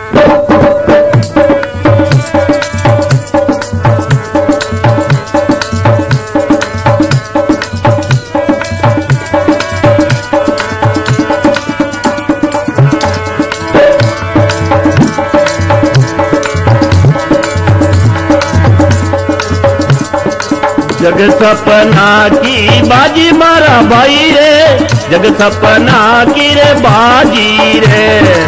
जग सपना की बाजी मारा भाई रे, जग सपना की रे बाजी रे।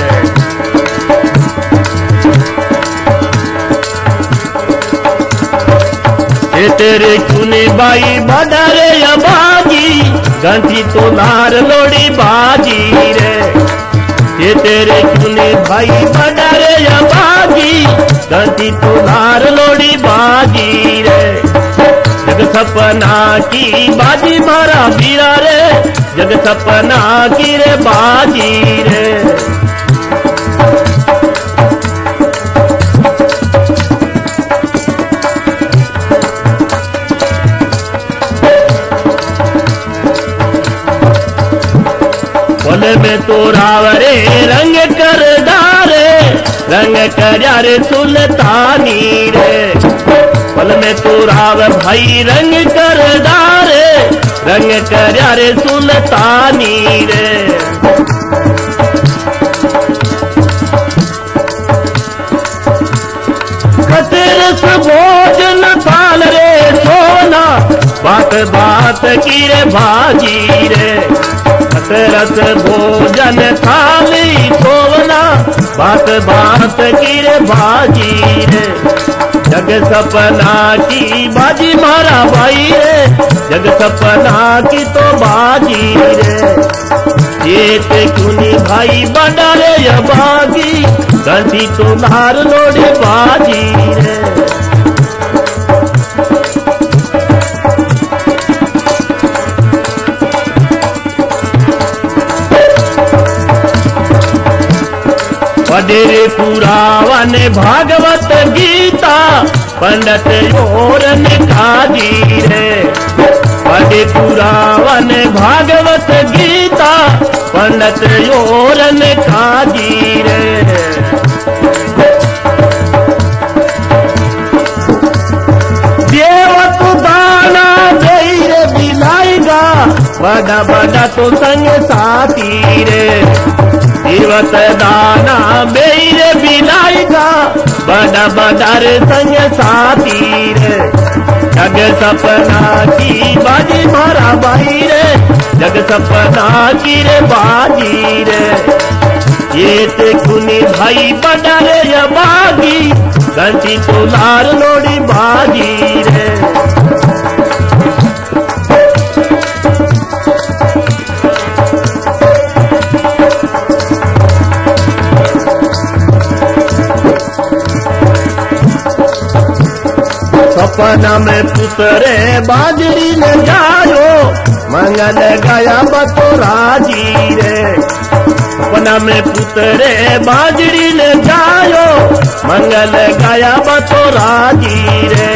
ये तेरे चुने बाई बड़ा रे या बाजी, गंठी तो नार लोड़ी बाजी रे। ये तेरे चुने भाई बड़ा रे या बाजी, गंठी तो नार लोड़ी बाजी रे। जग सपना की बाजी मारा वीरा रे, जग सपना की रे बाजी रे। पल में तो रावरे रंग कर डारे, रंग करया रे सुल्तानी रे। पल में तो राव भाई रंग कर डारे, रंग करया रे सुल्तानी रे। खतरस भोजन थाल रे सोना, बात बात की रे भाजी रे। खतरस भोजन थाली सोना, बात बात की रे भाजी रे। जग सपना की बाजी मारा भाई रे, जग सपना की तो बाजी रे। ये ते कुनी भाई बड़ा रे या बागी, गंठी तो नार लोड़ी बाजी रे। पढ़े पुरावन भागवत गीता, पंडित और ने खाजी रे। पढ़े पुरावन भागवत गीता, पंडित और ने खाजी रे। देवक दाना देर बिलाएगा, बड़ा बड़ा तो संग साथी रे। देवत दाना बेर बिलाएगा, बड़ा बड़ा रे संग साथी रे। जग सपना की बाजी मारा भाई रे, जग सपना की रे बाजी रे। ये ते कुनी भाई बड़ा रे या बागी, गंठी तो लार लोड़ी बाजी रे। सपना में पुतरे बाजरी ने जायो, मंगल गया बतोराजी रे। सपना में पुतरे बाजरी ने जायो, मंगल गया बतोराजी रे।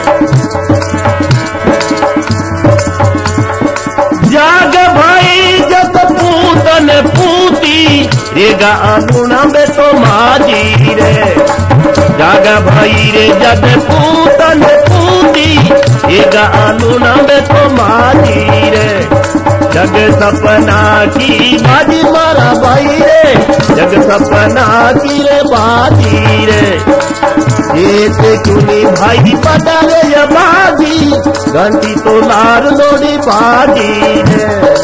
जाग भाई जब पूतन पूती, रेगा अनुना में तो माजी रे। जागा भाई रे जब पूतन पूती, रेगा अनुना में तो माजी रे। जग सपना की बाजी मारा भाई रे, जग सपना की रे बाजी रे। ये ते कुनी भाई बड़ा रे या बाजी, घंटी तो लार लोड़ी बाजी रे।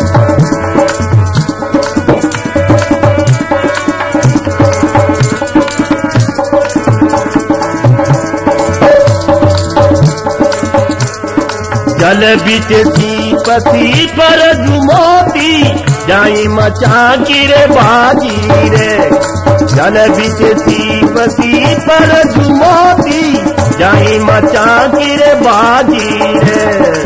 जल बीच सीपसी पर जुमोती, जाई मचा की रे बाजी रे। जल बीच सीपसी पर जुमोती, जाई मचा की रे बाजी रे।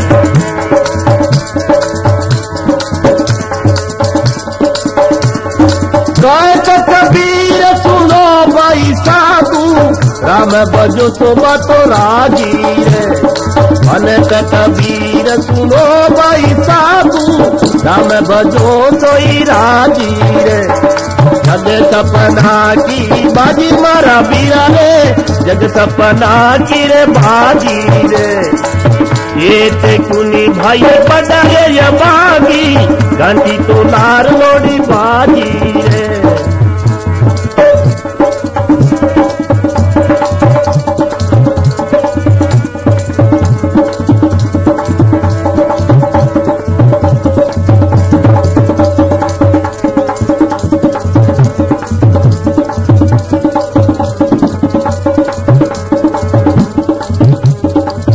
कहत कबीर सुनो भाई साधु, राम बजो तो बतो राजी रे। अनक कबीर सुनो भाई साधु, राम भजो तो ही राजी रे। जग सपना की बाजी मारा बीरा रे, जग सपना की रे बाजी रे। ये ते कुनी भाई बड़ा ये बागी, गांधी तो लार लोड़ी बाजी रे।